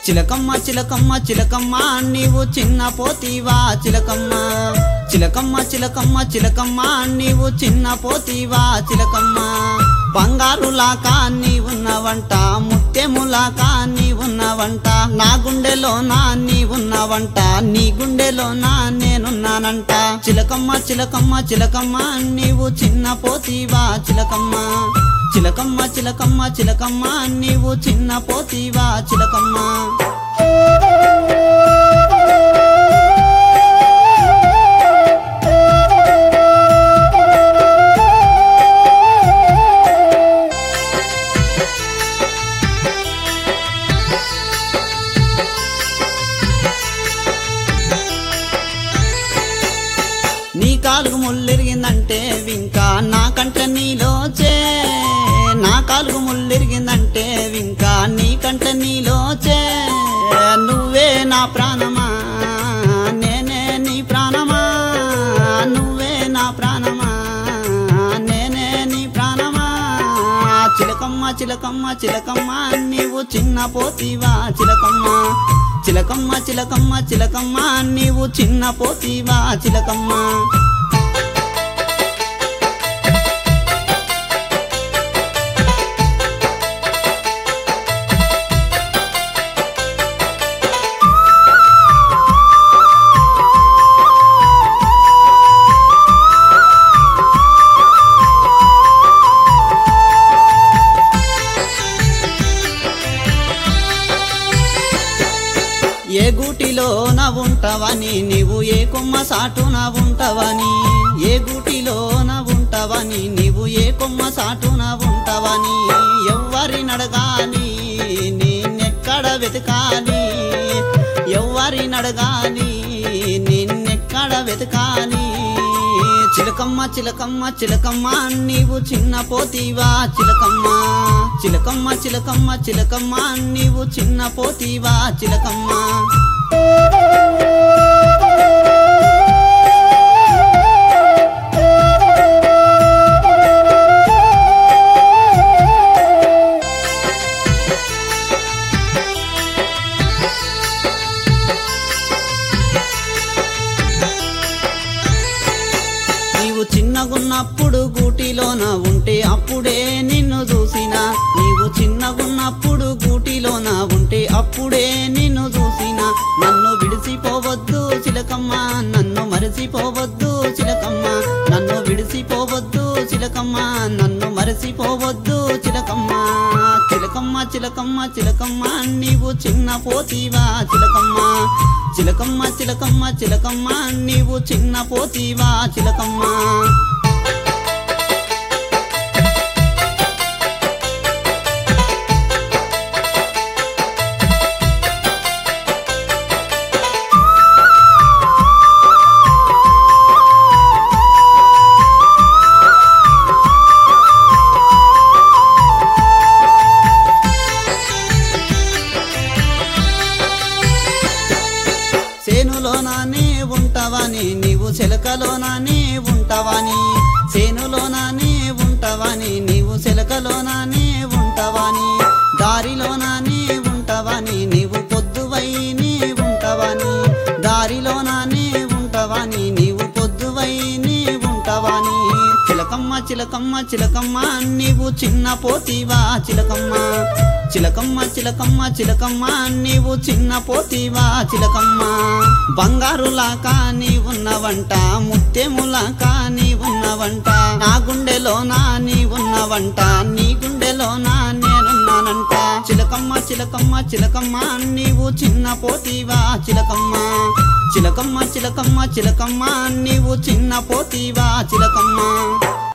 చిలకమ్మ చిలకమ్మ చిలకమ్మ నీవు చిన్న పోతివా చిలకమ్మ చిలకమ్మ చిలకమ్మ చిలకమ్మ నీవు చిన్న పోతివా చిలకమ్మ బంగారులాకా నీవున్నవంట ముత్యములాకా నీవున్నవంట నా గుండెలోనా నీవున్నవంట నీ గుండెలోనా నేనున్నానంట చిలకమ్మ చిలకమ్మ చిలకమ్మ నీవు చిన్న పోతివా చిలకమ్మ చిలకమ్మ చిలకమ్మ చిలకమ్మ నీవు చిన్న పోతివా చిలకమ్మ నీ కాలుగు ముళ్ళిరిగిందంటే వింకా నాకంట నీలోచే నా కాలుగు ముళ్ళిరిగిందంటే వింకా నీకంట నీలోచే నువ్వే నా ప్రాణమా నేనే నీ ప్రాణమా నువ్వే నా ప్రాణమా నేనే నీ ప్రాణమా చిలకమ్మ చిలకమ్మ చిలకమ్మ నీవు చిన్న పోతివా చిలకమ్మ చిలకమ్మ చిలకమ్మ చిలకమ్మ నీవు చిన్న పోతివా చిలకమ్మ ఏ గూటిలోన ఉంటావని నీవు ఏ కొమ్మ సాటున ఉంటావని ఏ గూటిలోన ఉంటావని నీవు ఏ కొమ్మ సాటున ఉంటావని ఎవ్వరి నడగాని నిన్నెక్కడ వెతకాలి ఎవ్వరి నడగాని నిన్నెక్కడ వెతకాలి చిలకమ్మ చిలకమ్మ చిలకమ్మ నీవు చిన్న పోతివా చిలకమ్మ చిలకమ్మ చిలకమ్మ చిలకమ్మ నీవు చిన్న పోతివా చిలకమ్మ నీవు చిన్నగున్నప్పుడు గూటిలోన ఉంటే అప్పుడే నిన్ను చూసినా నీవు చిన్నగున్నప్పుడు గూటిలోన ఉంటే అప్పుడే నిన్ను చూసినా నన్ను విడిసిపోవద్దు చిలకమ్మ నన్ను మరచిపోవద్దు చిలకమ్మ నన్ను విడిసిపోవద్దు చిలకమ్మ నన్ను మరచిపోవద్దు చిలకమ్మ చిలకమ్మ చిలకమ్మ చిలకమ్మ నీవు చిన్న పోతివా చిలకమ్మ చిలకమ్మ చిలకమ్మ చిలకమ్మ నీవు చిన్న పోతివా చిలకమ్మ సేనులోనానే ఉంటావని నీవు చెలకలోనానే ఉంటావని సేనులోనానే ఉంటావని నీవు చెలకలోనానే ఉంటావని దారిలోనానే ఉంటావని నీవు పొద్దువై నీ ఉంటావని దారిలోనానే ఉంటావని నీవు పొద్దువై నీ ఉంటావని చిలకమ్మ చిలకమ్మ చిలకమ్మ నీవు చిన్న పోతివా చిలకమ్మ చిలకమ్మ చిలకమ్మ చిలకమ్మ నీవు చిన్న పోతివా చిలకమ్మ బంగారులాకా నీవున్నవంట ముత్యములాకా నీవున్నవంట నా గుండెలోనా నీవున్నవంట నీ గుండెలోనా నేనున్నానంట చిలకమ్మ చిలకమ్మ చిలకమ్మ నీవు చిన్న పోతివా చిలకమ్మ చిలకమ్మ చిలకమ్మ చిలకమ్మ నీవు చిన్న పోతివా చిలకమ్మ